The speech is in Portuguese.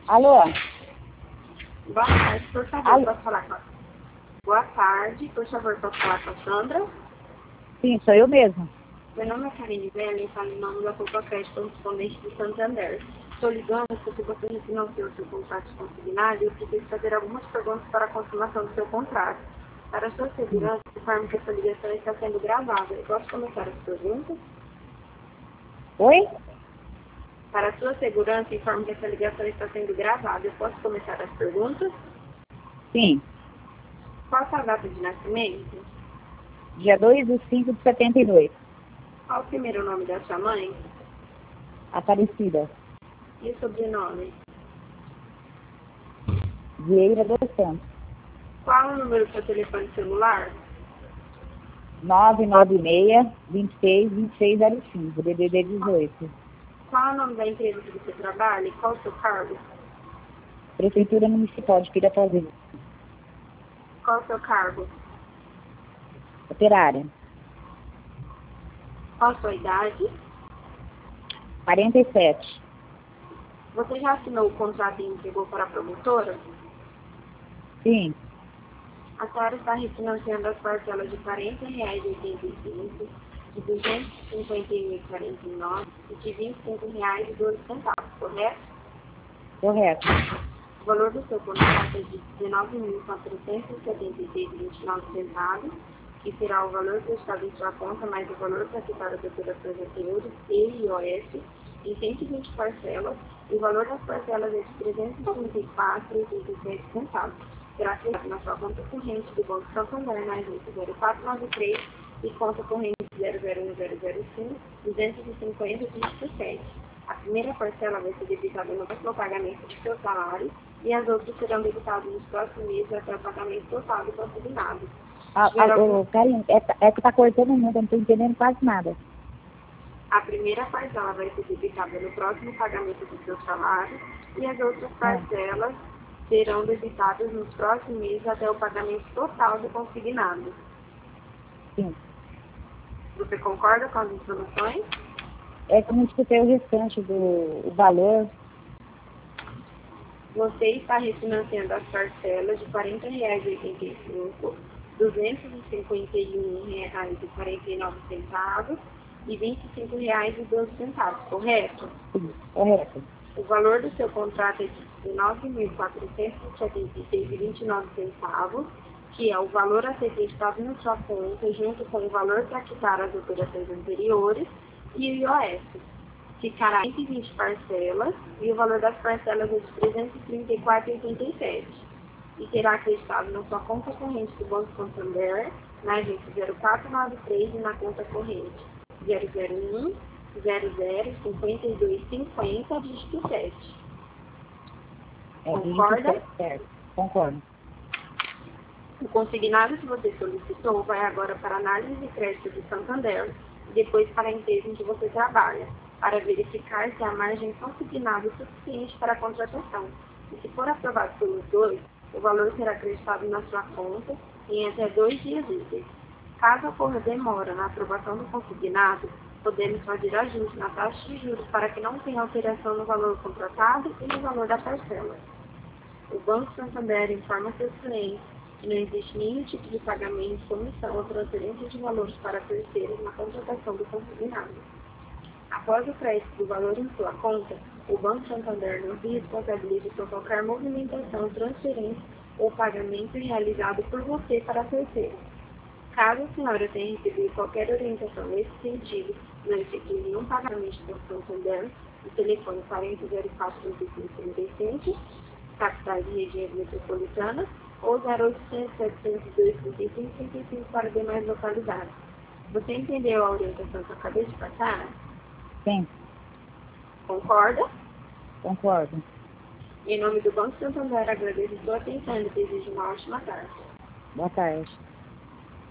Alô? Boa tarde, por favor, Alô? posso falar com a... Boa tarde, por favor, posso falar com a Sandra? Sim, sou eu mesma. Meu nome é Karine Vela e falo em nome da Copa Crédito Correspondente de Santander. Estou ligando porque você refinanciou seu contrato consignado e eu preciso fazer algumas perguntas para a confirmação do seu contrato. Para a sua segurança, informe que essa ligação está sendo gravada. Eu posso começar as perguntas? Oi? Para a sua segurança, informe que essa ligação está sendo gravada. Eu posso começar as perguntas? Sim. Qual a sua data de nascimento? Dia 2/5/72. Qual o primeiro nome da sua mãe? Aparecida. E o sobrenome? Vieira dos Santos. Qual o número do seu telefone celular? 996-26-2605, DDD 18. Qual o nome da empresa que você trabalha e qual o seu cargo? Prefeitura Municipal de Pirapazina. Qual o seu cargo? Operária. Qual a sua idade? 47. Você já assinou o contrato e entregou para a promotora? Sim. A senhora está refinanciando as parcelas de R$ 40,85, de R$ 251,49 e de R$ 25,12, correto? Correto. O valor do seu contrato é de R$ 19.476,29, que será o valor prestado em sua conta mais o valor para quitar as operações anteriores e IOF em 120 parcelas, e o valor das parcelas é de R$ 334,87, gratuito na sua conta corrente do Banco Santander, na agência 0493 e conta corrente 001005 250,27. A primeira parcela vai ser debitada no próximo pagamento do seu salário e as outras serão debitadas nos próximos meses até o pagamento total do consignado. Karine, é que tá cortando muito, eu não estou entendendo quase nada. A primeira parcela vai ser debitada no próximo pagamento do seu salário e as outras parcelas serão debitadas nos próximos meses até o pagamento total do consignado. Sim. Você concorda com as informações? É que eu não escutei o restante do valor. Você está refinanciando as parcelas de R$ 40,85, R$ 251,49 e R$ 25,12, correto? Sim, correto. O valor do seu contrato é de R$ 19.476,29, que é o valor a ser prestado na sua conta, junto com o valor para quitar as operações anteriores e o IOF. Ficará em 120 parcelas e o valor das parcelas é de R$ 334,87 e será acreditado na sua conta corrente do Banco Santander, na agência 0493 e na conta corrente 001 005250 dígito 7. Concorda? Certo, concordo. O consignado que você solicitou vai agora para a análise de crédito de Santander e depois para a empresa em que você trabalha, para verificar se a margem consignada é suficiente para a contratação. E se for aprovado pelos dois, o valor será acreditado na sua conta em até 2 dias úteis. Caso ocorra demora na aprovação do consignado, podemos fazer ajuste na taxa de juros para que não tenha alteração no valor contratado e no valor da parcela. O Banco Santander informa seus clientes que não existe nenhum tipo de pagamento, comissão ou transferência de valores para terceiros na contratação do consignado. Após o crédito do valor em sua conta, o Banco Santander não se responsabiliza por qualquer movimentação, transferência ou pagamento realizado por você para terceiros. Caso a senhora tenha recebido qualquer orientação nesse sentido, não efetue nenhum pagamento do Santander, o telefone 4004-3535, capitais e regiões metropolitanas, ou 0800-702-3535 para demais localidades. Você entendeu a orientação que eu acabei de passar? Sim. Concorda? Concordo. Em nome do Banco Santander, agradeço sua atenção e desejo uma ótima tarde. Boa tarde.